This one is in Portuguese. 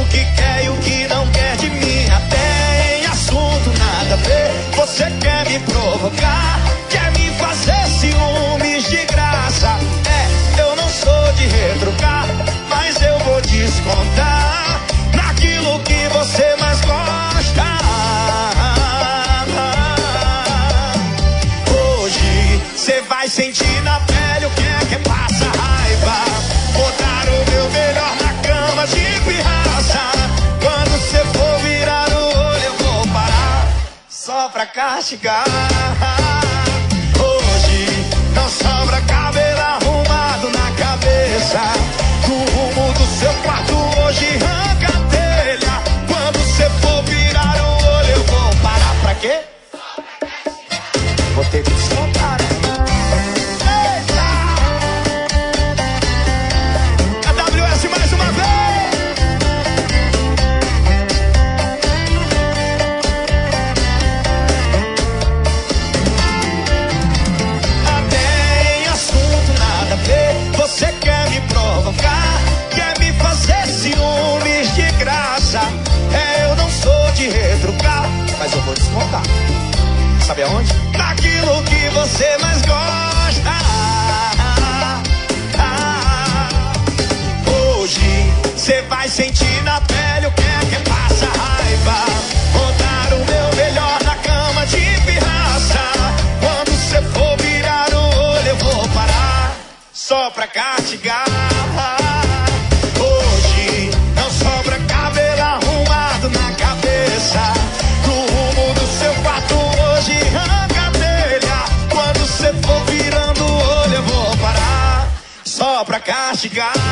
que quer e o que não quer de mim. Até em assunto nada a ver, você quer me provocar, quer me fazer ciúmes de graça. Eu não sou de retrucar, mas eu vou descontar naquilo que você mais gosta. Hoje você vai sentir na pele o que é que passa raiva. Vou dar o meu melhor na cama de pirraça. Quando você for virar o olho eu vou parar só pra castigar. Hoje não sobra cabelo arrumado na cabeça. No rumo do seu quarto hoje arranca a telha. Quando você for virar o olho eu vou parar pra quê? Vou ter que descontar, né? Eita! AWS mais uma vez! Até em assunto nada a ver, você quer me provocar, quer me fazer ciúmes de graça. Eu não sou de retrucar, mas eu vou descontar. Sabe aonde? Naquilo que você mais gosta. Hoje você vai sentir na pele o que é que passa raiva. Vou dar o meu melhor na cama de pirraça. Quando você for virar o olho eu vou parar só pra castigar. Hoje não sobra cabelo arrumado na cabeça. No rumo do seu quarto hoje arranca a telha. Quando você for virando o olho eu vou parar só pra castigar.